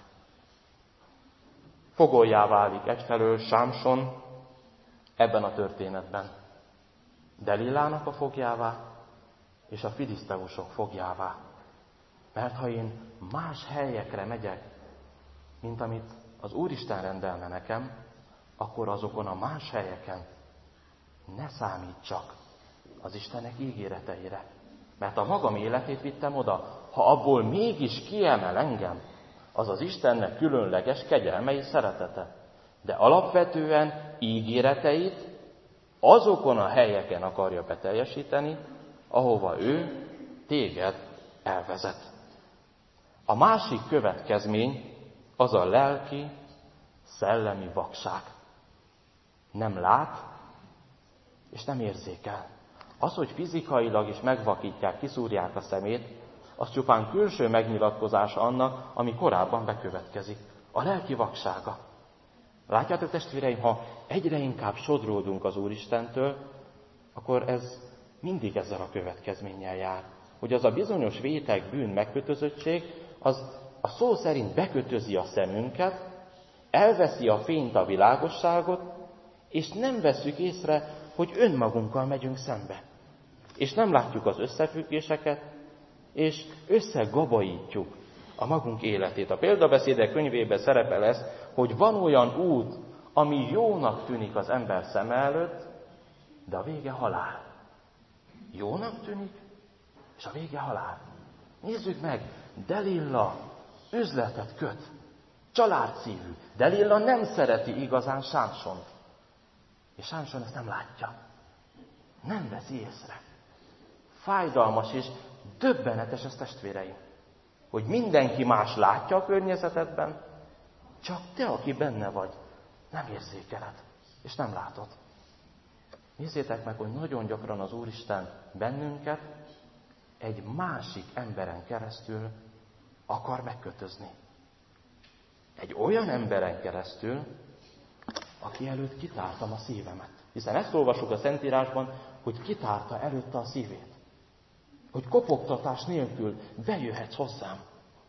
Fogollyá válik egyfelől Sámson ebben a történetben. Delillának a fogjává, és a filiszteusok fogjává. Mert ha én más helyekre megyek, mint amit az Úristen rendelne nekem, akkor azokon a más helyeken ne számítsak az Istennek ígéreteire. Mert a magam életét vittem oda. Ha abból mégis kiemel engem, az az Istennek különleges kegyelme és szeretete. De alapvetően ígéreteit azokon a helyeken akarja beteljesíteni, ahova ő téged elvezet. A másik következmény az a lelki, szellemi vakság. Nem lát, és nem érzékel. Az, hogy fizikailag is megvakítják, kiszúrják a szemét, az csupán külső megnyilatkozása annak, ami korábban bekövetkezik. A lelki vaksága. Látjátok, testvéreim, ha egyre inkább sodródunk az Úristentől, akkor ez mindig ezzel a következménnyel jár. Hogy az a bizonyos vétek, bűn, megkötözöttség, az a szó szerint bekötözi a szemünket, elveszi a fényt, a világosságot, és nem vesszük észre, hogy önmagunkkal megyünk szembe. És nem látjuk az összefüggéseket, és összegabaítjuk a magunk életét. A példabeszédek könyvében szerepel ez, hogy van olyan út, ami jónak tűnik az ember szeme előtt, de a vége halál. Jónak tűnik, és a vége halál. Nézzük meg, Delilla üzletet köt, családszívű. Delilla nem szereti igazán Sámsont. És Sámson ezt nem látja. Nem veszi észre. Fájdalmas és döbbenetes ez, testvéreim, hogy mindenki más látja a környezetedben, csak te, aki benne vagy, nem érzékeled, és nem látod. Nézzétek meg, hogy nagyon gyakran az Úristen bennünket egy másik emberen keresztül akar megkötözni. Egy olyan emberen keresztül, aki előtt kitártam a szívemet. Hiszen ezt olvasjuk a Szentírásban, hogy kitárta előtte a szívét. Hogy kopogtatás nélkül bejöhetsz hozzám.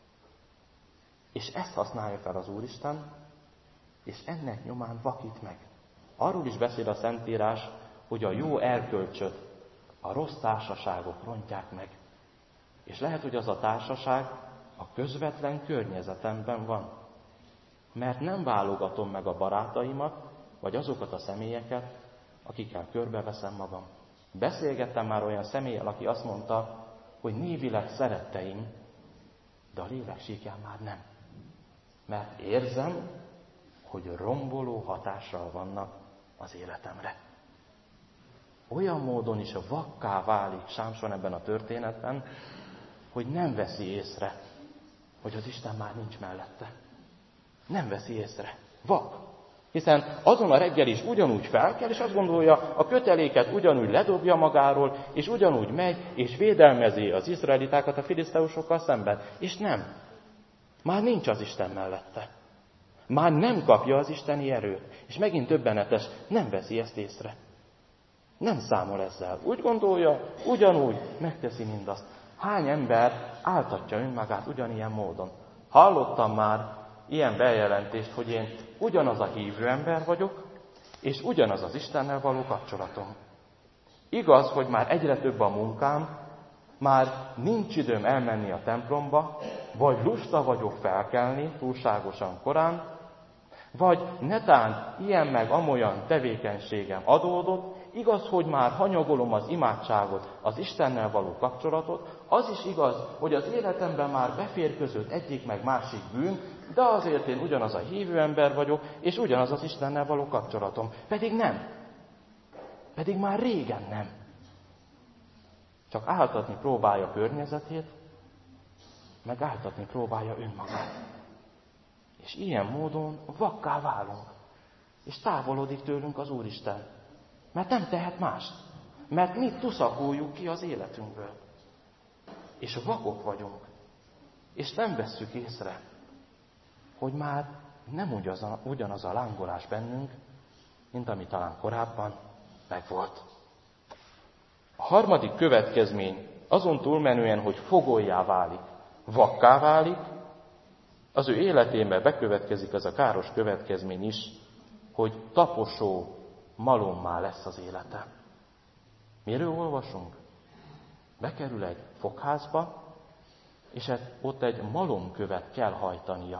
És ezt használja fel az Úristen, és ennek nyomán vakít meg. Arról is beszél a Szentírás, hogy a jó erkölcsöt a rossz társaságok rontják meg. És lehet, hogy az a társaság a közvetlen környezetemben van. Mert nem válogatom meg a barátaimat, vagy azokat a személyeket, akikkel körbeveszem magam. Beszélgettem már olyan személlyel, aki azt mondta, hogy névileg szeretteim, de a lélek síkján már nem. Mert érzem, hogy romboló hatással vannak az életemre. Olyan módon is vakká válik Sámson ebben a történetben, hogy nem veszi észre, hogy az Isten már nincs mellette. Nem veszi észre. Vak. Hiszen azon a reggel is ugyanúgy felkel, és azt gondolja, a köteléket ugyanúgy ledobja magáról, és ugyanúgy megy, és védelmezi az izraelitákat a filiszteusokkal szemben. És nem. Már nincs az Isten mellette. Már nem kapja az isteni erőt. És megint döbbenetes, nem veszi ezt észre. Nem számol ezzel. Úgy gondolja, ugyanúgy megteszi mindazt. Hány ember áltatja önmagát ugyanilyen módon? Hallottam már ilyen bejelentést, hogy én ugyanaz a hívő ember vagyok, és ugyanaz az Istennel való kapcsolatom. Igaz, hogy már egyre több a munkám, már nincs időm elmenni a templomba, vagy lusta vagyok felkelni túlságosan korán, vagy netán ilyen meg amolyan tevékenységem adódott, igaz, hogy már hanyagolom az imádságot, az Istennel való kapcsolatot, az is igaz, hogy az életemben már beférközött egyik meg másik bűn, de azért én ugyanaz a hívő ember vagyok, és ugyanaz az Istennel való kapcsolatom. Pedig nem. Pedig már régen nem. Csak áltatni próbálja környezetét, meg áltatni próbálja önmagát. És ilyen módon vakká válunk. És távolodik tőlünk az Úristen. Mert nem tehet mást. Mert mi tuszakoljuk ki az életünkből. És vakok vagyunk. És nem vesszük észre, hogy már nem ugyanaz a, ugyanaz a lángolás bennünk, mint ami talán korábban megvolt. A harmadik következmény azon túlmenően, hogy fogollyá válik, vakká válik, az ő életében bekövetkezik az a káros következmény is, hogy taposó malommá lesz az élete. Miről olvasunk? Bekerül egy fogházba, és ott egy malomkövet kell hajtania.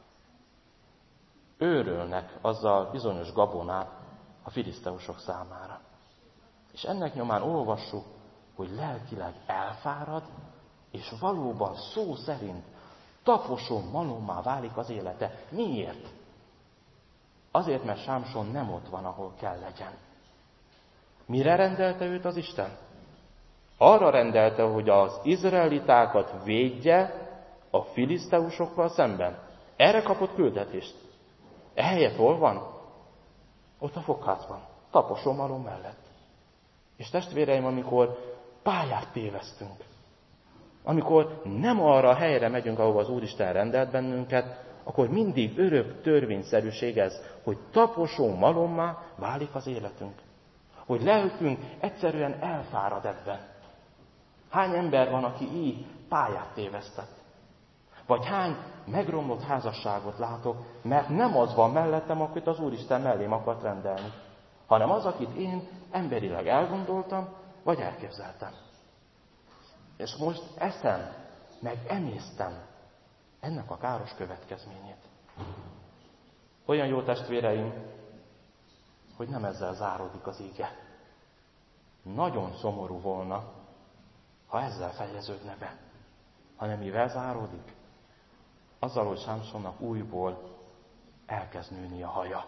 Őrölnek azzal bizonyos gabonát a filiszteusok számára. És ennek nyomán olvassuk, hogy lelkileg elfárad, és valóban szó szerint taposó malommá válik az élete. Miért? Azért, mert Sámson nem ott van, ahol kell legyen. Mire rendelte őt az Isten? Arra rendelte, hogy az izraelitákat védje a filiszteusokkal szemben. Erre kapott küldetést. Ehelyett hol van? Ott a fogházban, taposó malom mellett. És testvéreim, amikor pályát tévesztünk, amikor nem arra a helyre megyünk, ahova az Úristen rendelt bennünket, akkor mindig örök törvényszerűség ez, hogy taposó malommá válik az életünk. Hogy lelkünk egyszerűen elfárad ebben. Hány ember van, aki így pályát tévesztett? Vagy hány megromlott házasságot látok, mert nem az van mellettem, akit az Úristen mellém akart rendelni, hanem az, akit én emberileg elgondoltam, vagy elképzeltem. És most eszem, meg emésztem ennek a káros következményét. Olyan jó testvéreim, hogy nem ezzel záródik az ige. Nagyon szomorú volna, ha ezzel fejeződne be, hanem mivel záródik? Azzal, hogy Sámsonnak újból elkezd nőni a haja.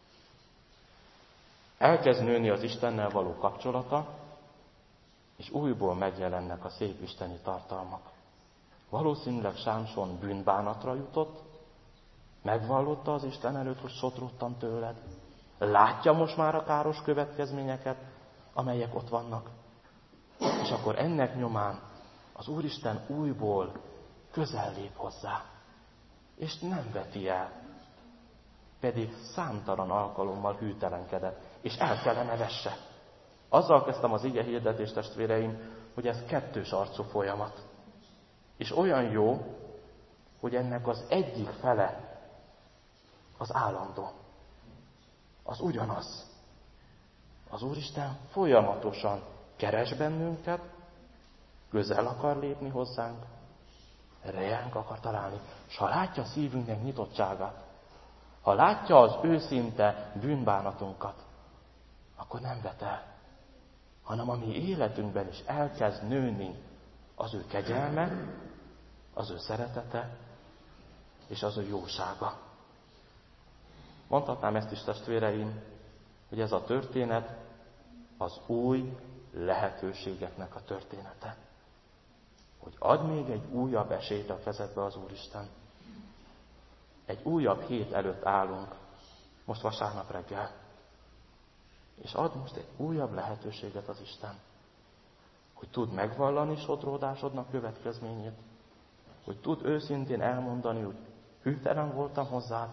Elkezd nőni az Istennel való kapcsolata, és újból megjelennek a szép isteni tartalmak. Valószínűleg Sámson bűnbánatra jutott, megvallotta az Isten előtt, hogy sodródtam tőled. Látja most már a káros következményeket, amelyek ott vannak. És akkor ennek nyomán az Úristen újból közel lép hozzá. És nem veti el. Pedig számtalan alkalommal hűtelenkedett, és el kellene vesse. Azzal kezdtem az ige hirdetést, testvéreim, hogy ez kettős arcú folyamat. És olyan jó, hogy ennek az egyik fele az állandó. Az ugyanaz. Az Úristen folyamatosan keres bennünket, közel akar lépni hozzánk, rejánk akar találni. És ha látja a szívünknek nyitottságát, ha látja az őszinte bűnbánatunkat, akkor nem vet el, hanem a mi életünkben is elkezd nőni az ő kegyelme, az ő szeretete és az ő jósága. Mondhatnám ezt is, testvéreim, hogy ez a történet az új lehetőségeknek a története. Hogy ad még egy újabb esélyt a kezedbe az Úristen. Egy újabb hét előtt állunk, most vasárnap reggel. És ad most egy újabb lehetőséget az Isten. Hogy tud megvallani sodródásodnak következményét. Hogy tud őszintén elmondani, hogy hűtelen voltam hozzád.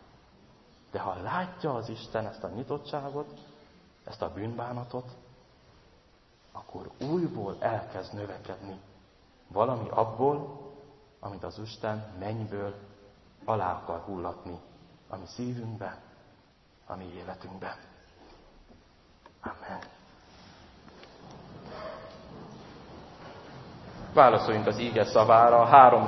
De ha látja az Isten ezt a nyitottságot, ezt a bűnbánatot, akkor újból elkezd növekedni valami abból, amit az Isten mennyből alá akar hullatni a mi szívünkbe, a mi életünkbe. Amen. Válaszoljunk az íge szavára a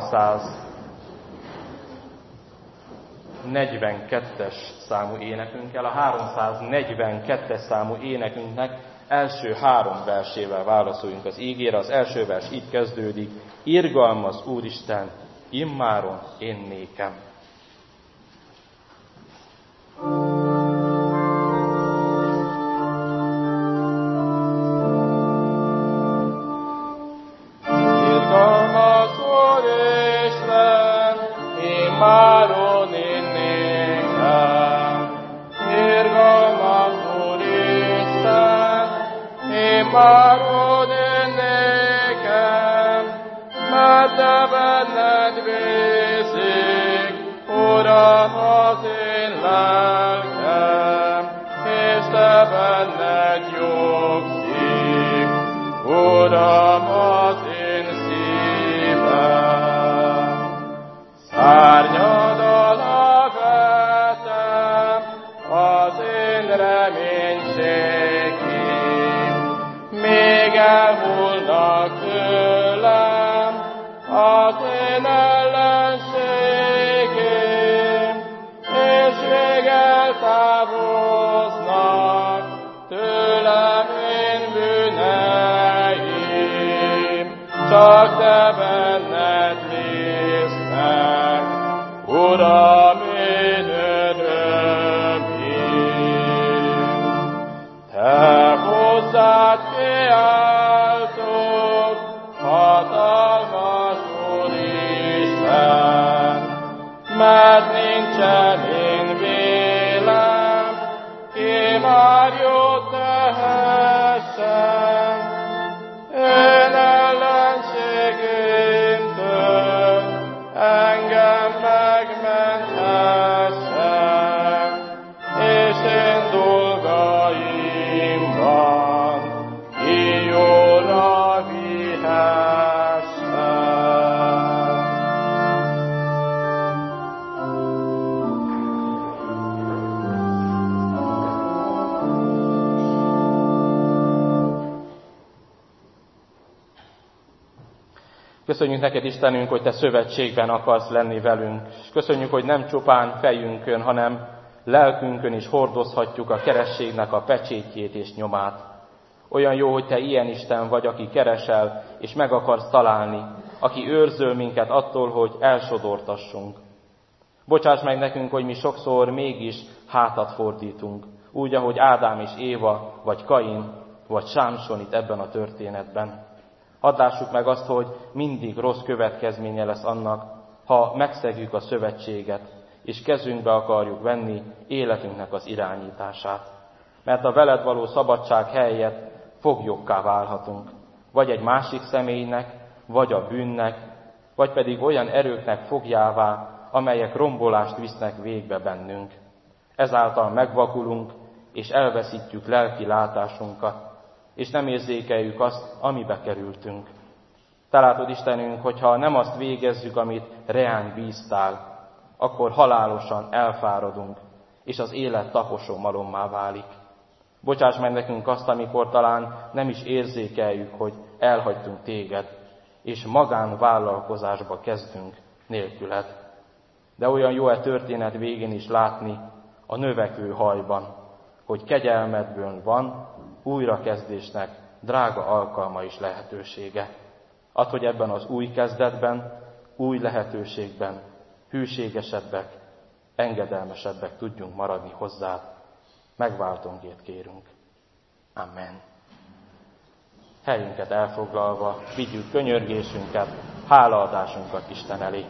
háromszáznegyvenkettes számú énekünkkel. A háromszáznegyvenkettes számú énekünknek első három versével válaszoljunk az ígére. Az első vers így kezdődik: irgalmaz Úristen, immáron én nékem. Csak te benned néznek, Uram, én örömém. Te hozzád kiáltok, hatalmas Úristen, mert nincsen én vélem, ki már jót tehessen. Ön ellenségémtől engem megment. Köszönjük neked, Istenünk, hogy te szövetségben akarsz lenni velünk. És köszönjük, hogy nem csupán fejünkön, hanem lelkünkön is hordozhatjuk a kerességnek a pecsétjét és nyomát. Olyan jó, hogy te ilyen Isten vagy, aki keresel, és meg akarsz találni, aki őrzöl minket attól, hogy elsodortassunk. Bocsáss meg nekünk, hogy mi sokszor mégis hátat fordítunk, úgy, ahogy Ádám és Éva, vagy Kain, vagy Sámson itt ebben a történetben. Hadd lássuk meg azt, hogy mindig rossz következménye lesz annak, ha megszegjük a szövetséget, és kezünkbe akarjuk venni életünknek az irányítását. Mert a veled való szabadság helyett foglyokká válhatunk, vagy egy másik személynek, vagy a bűnnek, vagy pedig olyan erőknek fogjává, amelyek rombolást visznek végbe bennünk. Ezáltal megvakulunk, és elveszítjük lelki látásunkat, és nem érzékeljük azt, amibe kerültünk. Te látod, Istenünk, hogyha nem azt végezzük, amit reánk bíztál, akkor halálosan elfáradunk, és az élet taposó malommá válik. Bocsáss meg nekünk azt, amikor talán nem is érzékeljük, hogy elhagytunk téged, és magánvállalkozásba kezdünk nélküled. De olyan jó a történet végén is látni a növekvő hajban, hogy kegyelmedből van újrakezdésnek drága alkalma és lehetősége. Add, hogy ebben az új kezdetben, új lehetőségben hűségesebbek, engedelmesebbek tudjunk maradni hozzád. Megváltónkért kérünk. Amen. Helyünket elfoglalva vigyük könyörgésünket, hálaadásunkat Isten elé.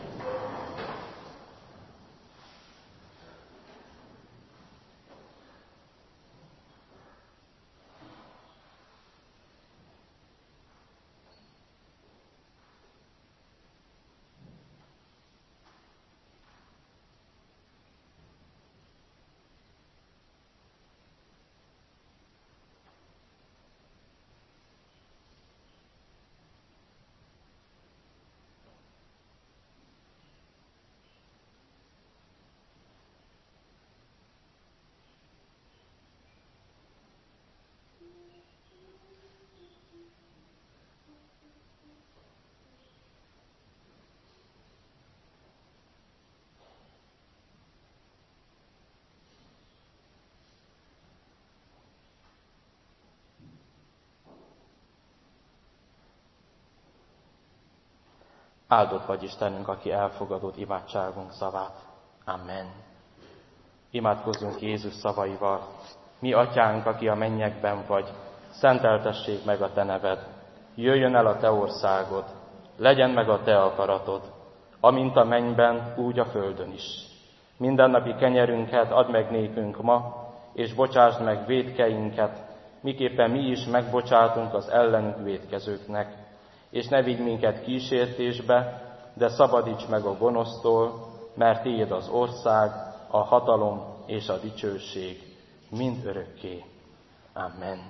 Áldott vagy Istenünk, aki elfogadott imádságunk szavát. Amen. Imádkozzunk Jézus szavaival. Mi atyánk, aki a mennyekben vagy, szenteltessék meg a te neved. Jöjjön el a te országod, legyen meg a te akaratod, amint a mennyben, úgy a földön is. Mindennapi kenyerünket add meg nékünk ma, és bocsásd meg vétkeinket, miképpen mi is megbocsátunk az ellenünk vétkezőknek. És ne vigy minket kísértésbe, de szabadíts meg a gonosztól, mert tiéd az ország, a hatalom és a dicsőség mind örökké. Amen.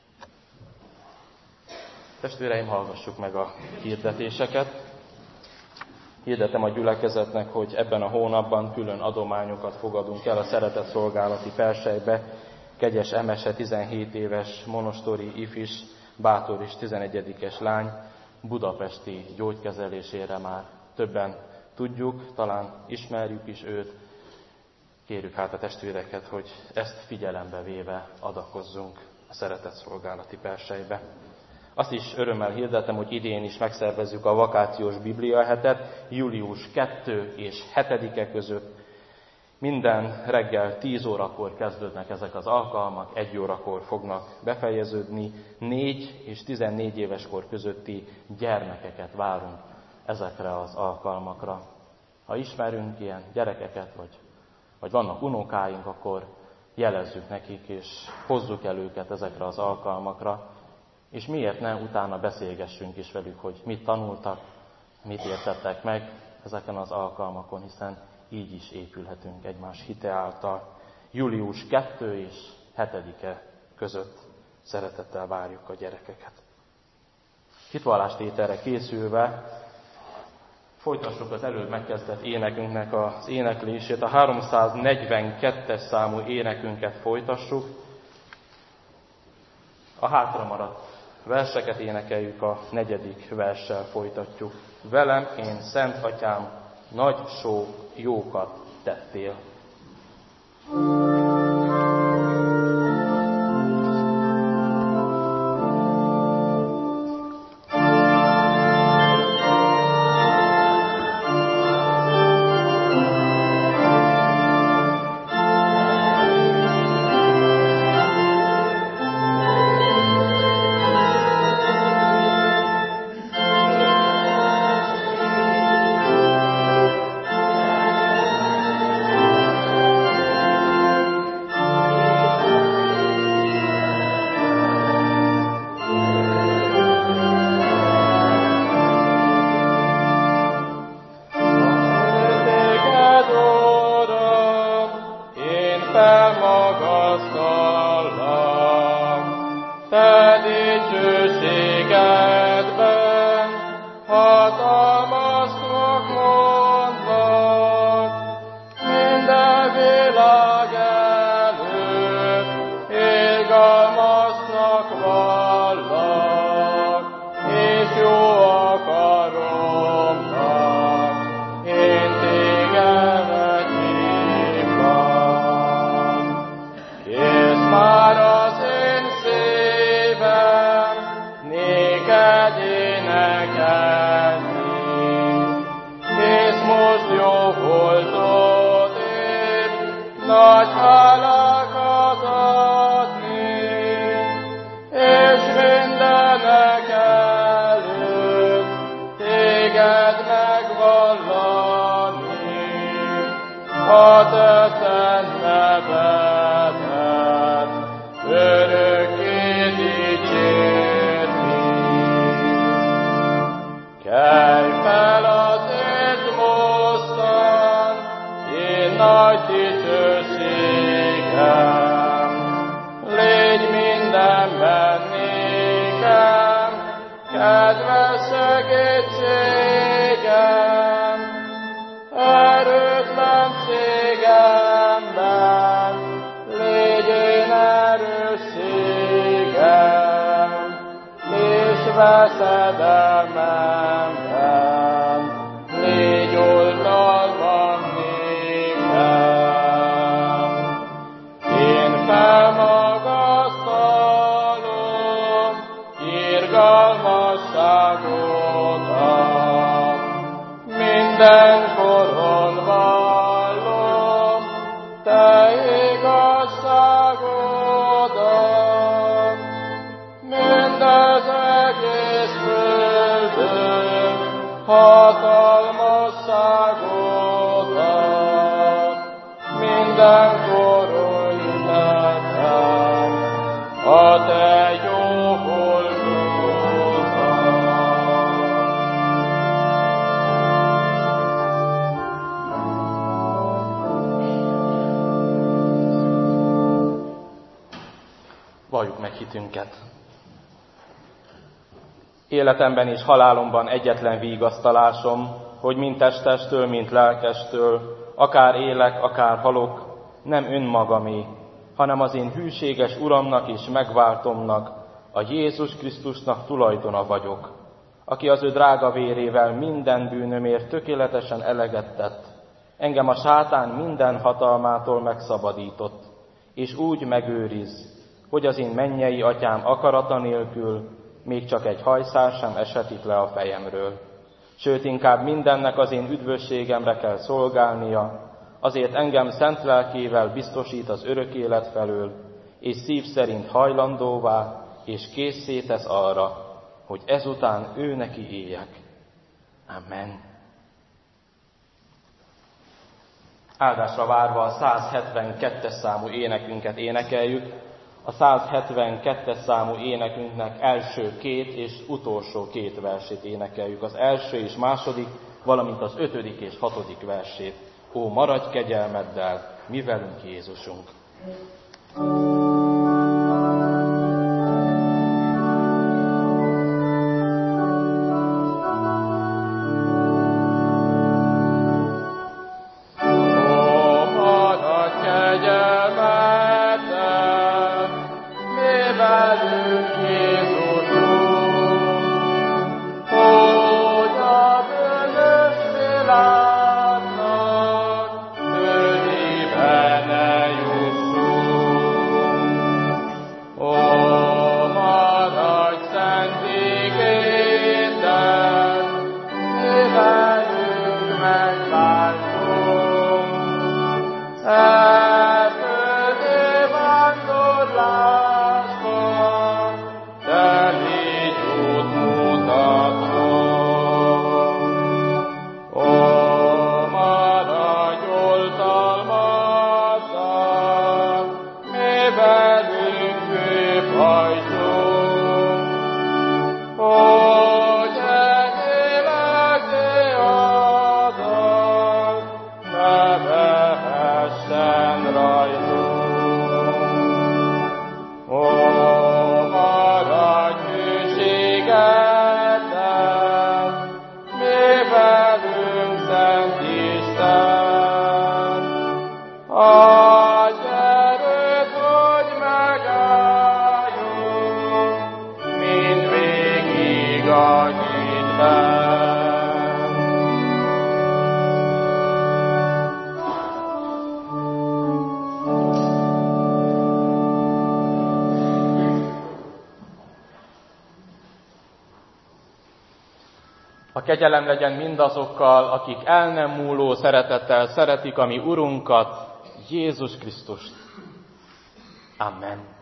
Testvéreim, hallgassuk meg a hirdetéseket. Hirdetem a gyülekezetnek, hogy ebben a hónapban külön adományokat fogadunk el a Szeretett Szolgálati Persejbe. Kegyes Emese tizenhét éves monostori ifis, bátor és tizenegyedikes lány budapesti gyógykezelésére már többen tudjuk, talán ismerjük is őt. Kérjük hát a testvéreket, hogy ezt figyelembe véve adakozzunk a Szeretett Szolgálati Persejbe. Azt is örömmel hirdetem, hogy idén is megszervezzük a vakációs bibliahetet, július kettő és hetedike között. Minden reggel tíz órakor kezdődnek ezek az alkalmak, egy órakor fognak befejeződni. négy és tizennégy éves kor közötti gyermekeket várunk ezekre az alkalmakra. Ha ismerünk ilyen gyerekeket, vagy, vagy vannak unokáink, akkor jelezzük nekik, és hozzuk el őket ezekre az alkalmakra. És miért ne utána beszélgessünk is velük, hogy mit tanultak, mit értettek meg ezeken az alkalmakon, hiszen így is épülhetünk egymás hite által. július kettő és hetedike között szeretettel várjuk a gyerekeket. Hitvallástételre készülve folytassuk az előbb megkezdett énekünknek az éneklését. A háromszáznegyvenkettes számú énekünket folytassuk. A hátramaradt verseket énekeljük, a negyedik verssel folytatjuk. Velem, én, Szent Atyám, nagy sok jókat tettél. Valljuk meg hitünket. Életemben és halálomban egyetlen vigasztalásom, hogy mind testestől, mind lelkestől, akár élek, akár halok, nem önmagamé, hanem az én hűséges Uramnak és megváltomnak, a Jézus Krisztusnak tulajdona vagyok, aki az ő drága vérével minden bűnömért tökéletesen eleget tett, engem a sátán minden hatalmától megszabadított, és úgy megőriz, hogy az én mennyei atyám akarata nélkül még csak egy hajszál sem eshetik le a fejemről. Sőt, inkább mindennek az én üdvösségemre kell szolgálnia, azért engem szent lelkével biztosít az örök élet felől, és szív szerint hajlandóvá és készé tesz arra, hogy ezután ő neki éljek. Amen. Áldásra várva a száz hetvenkettes számú énekünket énekeljük. A száz hetvenkettes számú énekünknek első két és utolsó két versét énekeljük. Az első és második, valamint az ötödik és hatodik versét. Ó, maradj kegyelmeddel, mi velünk Jézusunk! Velünk Jézusunk! látnak, őribe ne jussunk. Ó, maradj szent igéden, mi velünk megváltunk. Elföldi vándorlásban, te légy útmutató. Ó, maradj oltalmatlan, mi velünk főfajtunk. Ó, gyengélek diadal, ne vehessen rajtunk. Ó, maradj hűségedben, mi velünk Szent Isten. Adj erőt, hogy megálljunk, mindvégig a hitben. A kegyelem legyen mindazokkal, akik el nem múló szeretettel szeretik a mi Urunkat, Jézus Krisztust. Amen.